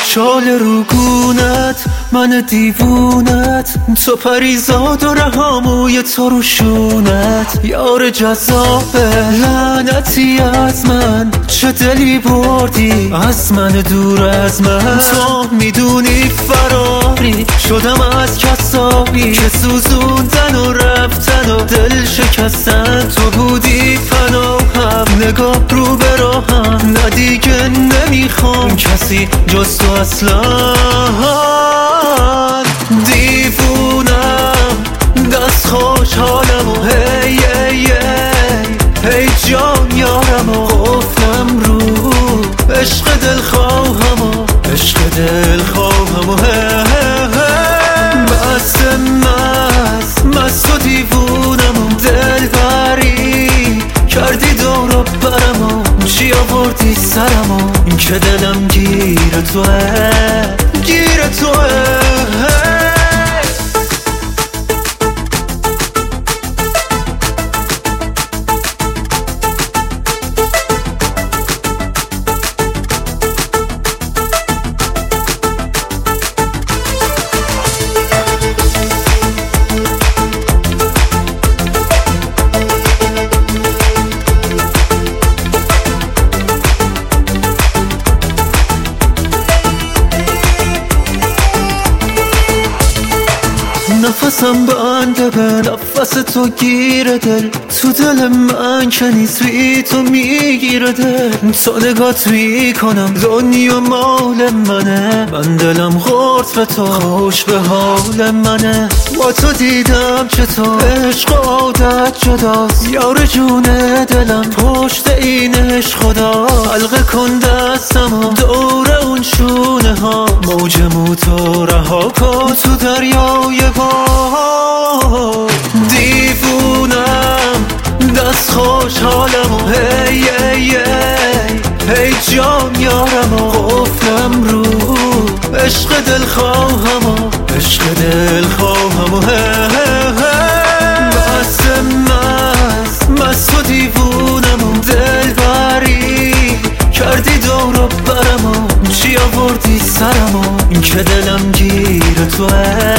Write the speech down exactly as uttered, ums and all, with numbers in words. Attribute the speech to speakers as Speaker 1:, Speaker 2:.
Speaker 1: شال روگونت من دیوونت، تو پریزاد و رهاموی تو روشونت، یار جذابه لعنتی از من، چه دلی بردی از من دور از من. تو میدونی فراری شدم از کسایی که سوزوندن و رفتن و دل شکستن، تو بودی پناهم نگاه رو به راهم، نه دیگه نمیخوام کسی جز تو اصلا. دیوونم دست خوشحالم و هی هی هی هی جان یارم و قفلم رو عشق دل خواهم و عشق دل خواهم و هی هی مست مست مست و دیوونم و دل بری کردی دور و برم و چی آوردی سرم و این که دلم گیر توه گیر توه. نفسم بنده به نفس تو گیره دل، تو دل من که نیست بی تو میگیره دل. تا نگات میکنم دنیا مال منه، من دلم غرد به تو خوش به حال منه. با تو دیدم که تو عشق عادت جداست، یار جون دلم پشت این عشق خدا. حلقه کن دستم و دور اون شونه ها، موج موتو رها کن تو دریای با. دیوونم دست خوشحالم و هی هی هی هی جان یارم و قفلم رو عشق دل خواهم و عشق دل خواهم و هی هی مست مست مست و دیوونم و دل بری کردی دور و برم و چی آوردی سرم و این که دلم گیر توه